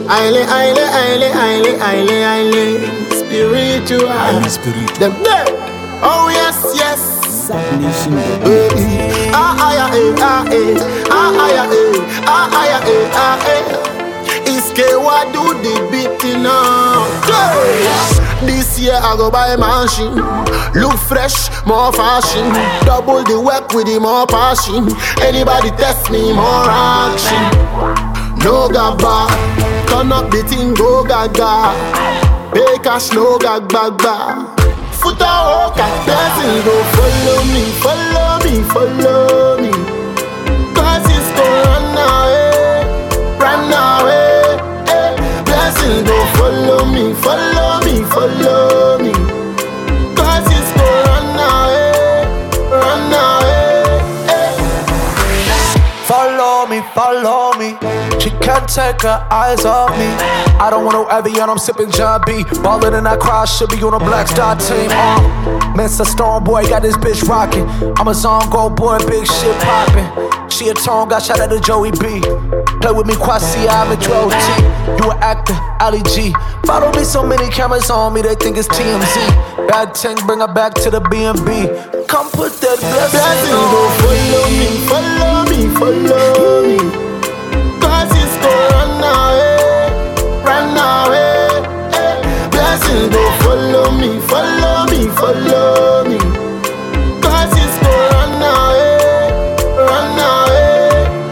Aile, spiritual. Them there. Oh yes, yes. Zack Nation. Iske what do the beating up? This year I go buy a machine. Look fresh, more fashion. Double the work with the more passion. Anybody test me, more action. No gaba, turn up the thing, go gaga. Pay cash, no gag bagba. Foot a walk at blessing, go follow me, follow me, follow me. Cause it's gonna run away, run away. Blessing, go follow me, follow me, follow me. Cause it's gonna run away, run away. Follow me, follow me. She can't take her eyes off me. I don't want no Evian, I'm sipping John B. Ballin' in that crowd, should be on a Black Star team. Mr. Stone Boy got this bitch rockin'. I'm a Zone Go boy, big shit poppin'. She a tone, got shot at the Joey B. Play with me, Kwasi, I'm a Dro T. You an actor, Ali G. Follow me, so many cameras on me, they think it's TMZ. Bad thing, bring her back to the B&B. Come put that blessing on. Go follow me, follow me, follow me. Cause it's gonna run away, run away. Blessing, go follow me, follow me, follow me. Cause it's gonna run away, run away.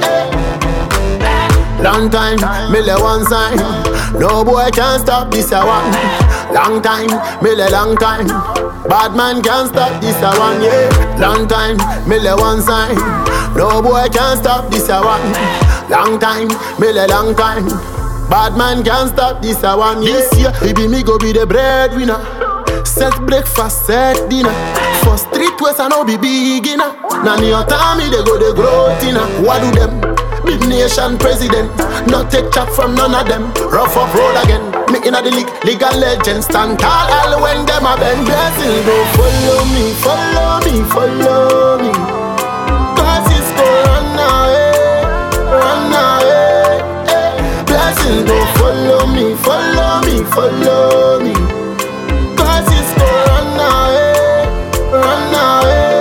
Long time, mille one sign. No boy can stop this a one. Long time, mille long time. Bad man can't stop this a one, yeah. Long time, mille one sign. No boy can stop this a one. Long time, mille long time. Bad man can't stop this a one, yeah. This year, baby me go be the breadwinner. Set breakfast, set dinner. For street west I know be beginner. Now me your time me they go the growth inna. What do them? Big nation president. Not take chat from none of them. Rough up road again. Me inna the league, legal legends. Stand tall all when them a bend. Blessing go follow me, follow me, follow me. Cause it's gonna run away, run away. Blessing go follow me, follow me, follow me. Cause it's gonna run away, run away.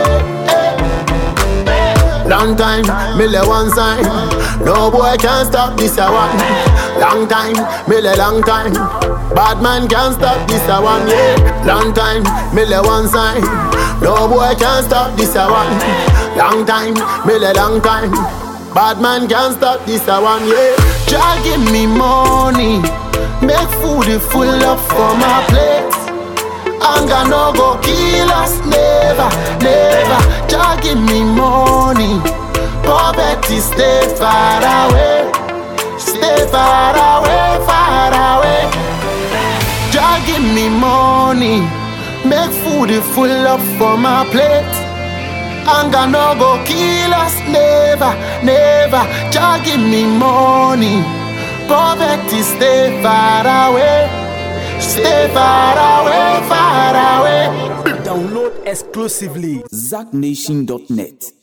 Long time, mille one sign. No boy can stop this a one. Long time, mille long time. Bad man can't stop this a one, yeah. Long time, mille one sign. No boy can stop this a one. Long time, mille long time. Bad man can't stop this a one, yeah. Jah give me money, make food full up for my plate. Anger no go kill us, never, never. Jah give me money, poverty stay far away, stay far away, far away. Jah give me money, make food full up for my plate. Anger no go kill us, never, never. Jah give me money, poverty stay far away, stay far away, far away. Download exclusively ZackNation.net.